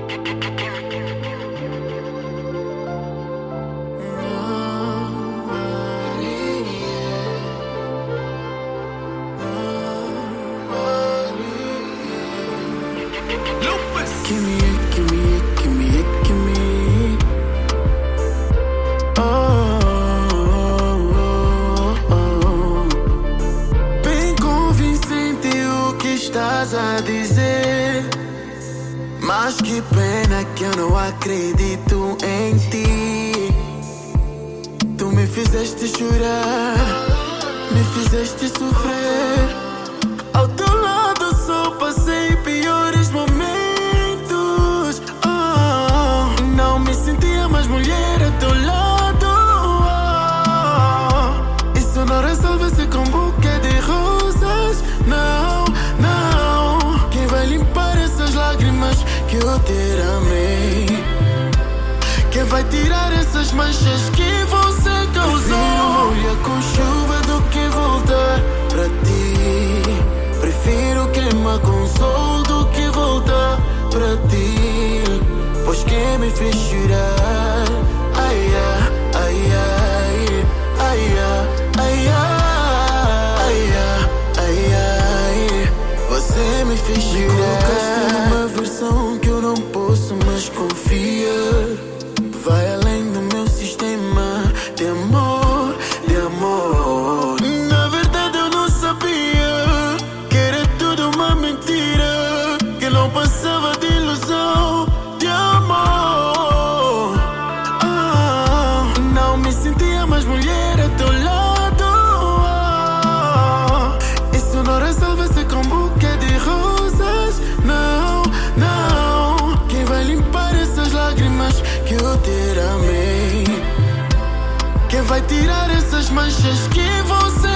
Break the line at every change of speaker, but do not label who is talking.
Bem convincente o que estás a dizer, mas que pena que eu não acredito em ti. Tu me fizeste chorar, me fizeste sofrer. Ao teu lado só passei piores momentos. Não me sentia mais mulher ao teu lado. Isso não resolve-se com buquê de rosas. Não, não. Quem vai limpar essas lágrimas que eu te amei? Quem vai tirar essas manchas que você causou? Prefiro molhar com chuva do que voltar pra ti. Prefiro queimar com sol do que voltar pra ti. Pois quem me fez chorar, ai, ai, ai, ai, ai, ai, ai, ai, você me fez chorar. Me colocaste numa versão que eu não posso mais confiar. Vai além do meu sistema de amor, de amor. Na verdade eu não sabia que era tudo uma mentira, que não passava de ilusão de amor. Não me sentia mais mulher ao teu lado. Isso não resolve-se com buquê de rosas. Não, não. Quem vai limpar essas lágrimas que eu te amei? Quem vai tirar essas manchas que você